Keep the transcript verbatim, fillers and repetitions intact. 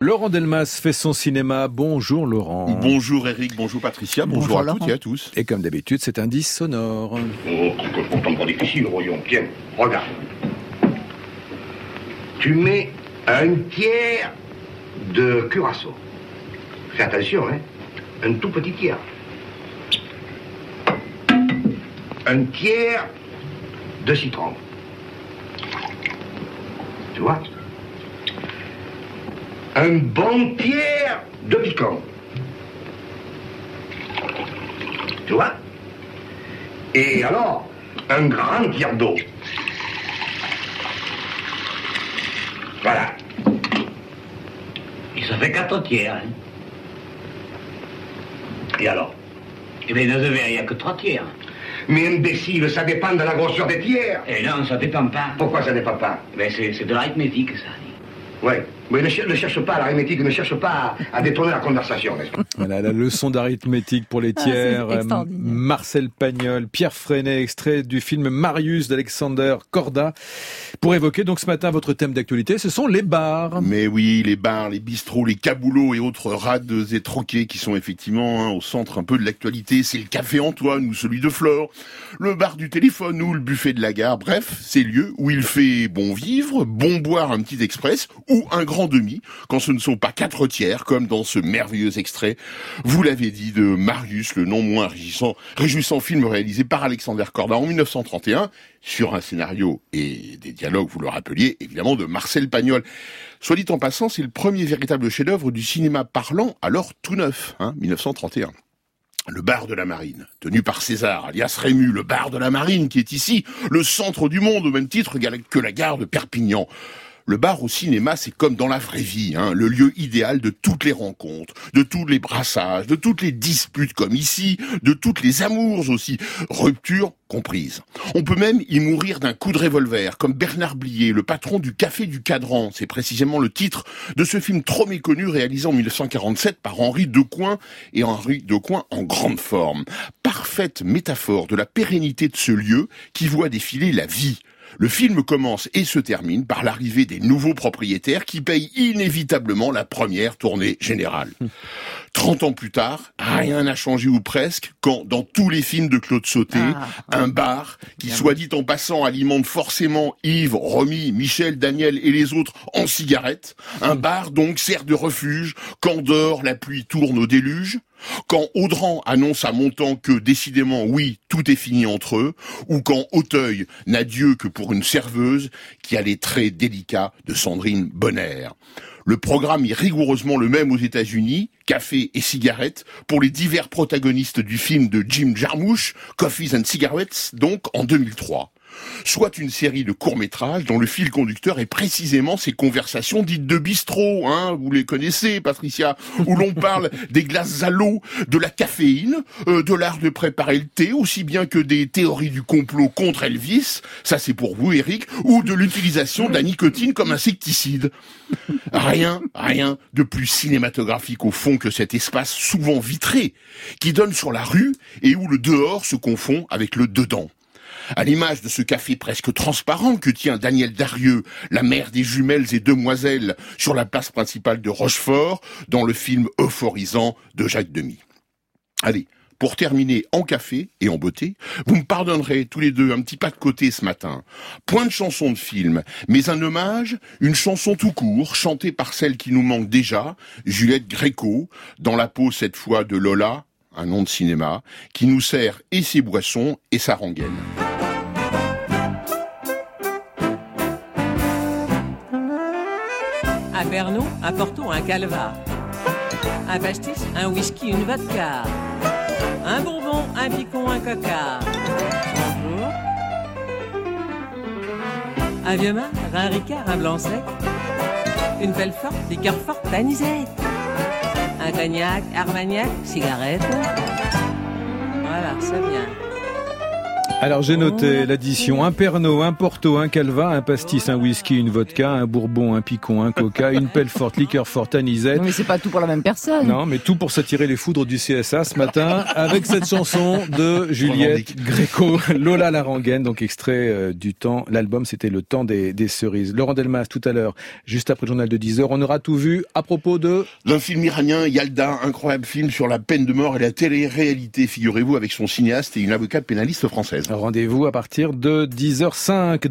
Laurent Delmas fait son cinéma. Bonjour Laurent. Bonjour Eric, bonjour Patricia, bonjour, bonjour à Laurent. Toutes et à tous. Et comme d'habitude, c'est un indice sonore. Oh, pourtant pas difficile, voyons. Tiens, regarde. Tu mets un tiers de curaçao. Fais attention, hein. Un tout petit tiers. Un tiers de citron. Tu vois? Un bon tiers de piquant. Tu vois? Et alors, un grand tiers d'eau. Voilà. Et ça fait quatre tiers, hein. Et alors? Eh bien, dans un verre, il n'y a que trois tiers. Mais imbécile, ça dépend de la grosseur des tiers. Eh non, ça dépend pas. Pourquoi ça dépend pas? Eh bien, c'est, c'est de l'arithmétique, ça. Oui, mais ne, ch- ne cherche pas l'arithmétique, ne cherche pas à, à détourner la conversation, n'est-ce pas? Voilà, la leçon d'arithmétique pour les tiers. Ah, Marcel Pagnol, Pierre Freinet, extrait du film Marius d'Alexander Korda. Pour évoquer donc ce matin votre thème d'actualité, ce sont les bars. Mais oui, les bars, les bistrots, les caboulots et autres rades et troquets qui sont effectivement hein, au centre un peu de l'actualité. C'est le Café Antoine ou celui de Flore, le bar du téléphone ou le buffet de la gare. Bref, ces lieux où il fait bon vivre, bon boire un petit express ou un grand demi, quand ce ne sont pas quatre tiers, comme dans ce merveilleux extrait, vous l'avez dit, de Marius, le non moins réjouissant, réjouissant film réalisé par Alexander Korda en dix-neuf cent trente et un, sur un scénario et des dialogues, vous le rappeliez, évidemment, de Marcel Pagnol. Soit dit en passant, c'est le premier véritable chef-d'œuvre du cinéma parlant, alors tout neuf, hein, dix-neuf cent trente et un. Le bar de la Marine, tenu par César, alias Rému, le bar de la Marine, qui est ici, le centre du monde, au même titre que la gare de Perpignan. Le bar au cinéma, c'est comme dans la vraie vie, hein, le lieu idéal de toutes les rencontres, de tous les brassages, de toutes les disputes comme ici, de toutes les amours aussi, ruptures comprises. On peut même y mourir d'un coup de revolver, comme Bernard Blier, le patron du Café du Cadran. C'est précisément le titre de ce film trop méconnu réalisé en dix-neuf cent quarante-sept par Henri Decoing, et Henri Decoing en grande forme. Parfaite métaphore de la pérennité de ce lieu qui voit défiler la vie. Le film commence et se termine par l'arrivée des nouveaux propriétaires qui payent inévitablement la première tournée générale. Trente ans plus tard, rien n'a changé ou presque quand, dans tous les films de Claude Sauté, ah, un bar qui, soit dit en passant, alimente forcément Yves, Romy, Michel, Daniel et les autres en cigarettes. Un bar donc sert de refuge quand dehors la pluie tourne au déluge. Quand Audran annonce à Montand que, décidément, oui, tout est fini entre eux, ou quand Auteuil n'a Dieu que pour une serveuse qui a les traits délicats de Sandrine Bonner. Le programme est rigoureusement le même aux États-Unis, café et cigarettes, pour les divers protagonistes du film de Jim Jarmusch, Coffees and Cigarettes, donc en deux mille trois. Soit une série de courts-métrages dont le fil conducteur est précisément ces conversations dites de bistrot, hein, vous les connaissez, Patricia, où l'on parle des glaces à l'eau, de la caféine, euh, de l'art de préparer le thé, aussi bien que des théories du complot contre Elvis, ça c'est pour vous, Eric, ou de l'utilisation de la nicotine comme insecticide. Rien, rien de plus cinématographique au fond que cet espace souvent vitré, qui donne sur la rue et où le dehors se confond avec le dedans. À l'image de ce café presque transparent que tient Daniel Darieux, la mère des jumelles et demoiselles, sur la place principale de Rochefort, dans le film euphorisant de Jacques Demy. Allez, pour terminer en café et en beauté, vous me pardonnerez tous les deux un petit pas de côté ce matin. Point de chanson de film, mais un hommage, une chanson tout court, chantée par celle qui nous manque déjà, Juliette Gréco, dans la peau cette fois de Lola, un nom de cinéma, qui nous sert et ses boissons et sa rengaine. Un Pernod, un Porto, un Calva. Un pastis, un whisky, une vodka. Un bonbon, un picon, un coca. Bonjour. Un vieux mar, un ricard, un blanc sec. Une belle forte, liqueur forte, anisette. Un cognac, armagnac, cigarette. Voilà, ça vient. Alors j'ai noté l'addition, un Pernod, un Porto, un Calva, un pastis, un whisky, une vodka, un Bourbon, un Picon, un Coca, une pelle forte, liqueur forte, anisette. Non mais c'est pas tout pour la même personne. Non, mais tout pour s'attirer les foudres du C S A ce matin avec cette chanson de Juliette Gréco, Lola la rengaine, donc extrait euh, du temps. L'album, c'était Le temps des, des cerises. Laurent Delmas, tout à l'heure, juste après le journal de dix heures, on aura tout vu à propos de... D'un film iranien, Yalda, incroyable film sur la peine de mort et la télé-réalité, figurez-vous, avec son cinéaste et une avocate pénaliste française. Rendez-vous à partir de dix heures zéro cinq.